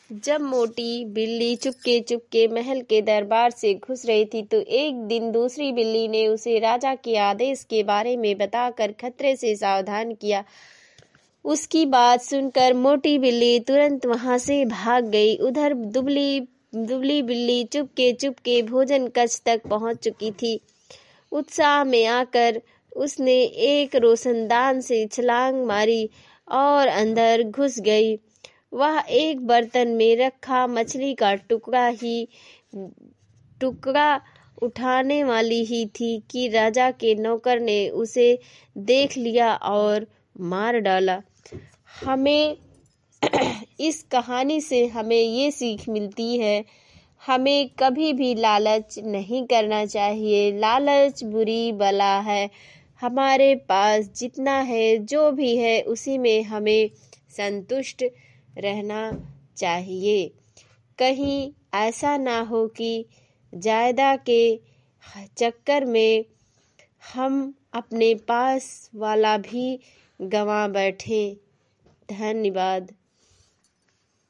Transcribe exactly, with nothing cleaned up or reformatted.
जब मोटी बिल्ली चुपके चुपके महल के दरबार से घुस रही थी तो एक दिन दूसरी बिल्ली ने उसे राजा के आदेश के बारे में बताकर खतरे से सावधान किया। उसकी बात सुनकर मोटी बिल्ली तुरंत वहां से भाग गई। उधर दुबली दुबली बिल्ली चुपके चुपके भोजन कक्ष तक पहुंच चुकी थी। उत्साह में आकर उसने एक रोशनदान से छलांग मारी और अंदर घुस गई। वह एक बर्तन में रखा मछली का टुकड़ा ही टुकड़ा उठाने वाली ही थी कि राजा के नौकर ने उसे देख लिया और मार डाला। हमें इस कहानी से हमें ये सीख मिलती है, हमें कभी भी लालच नहीं करना चाहिए। लालच बुरी बला है। हमारे पास जितना है, जो भी है, उसी में हमें संतुष्ट रहना चाहिए। कहीं ऐसा ना हो कि जायदा के चक्कर में हम अपने पास वाला भी गंवा बैठे। धन्यवाद।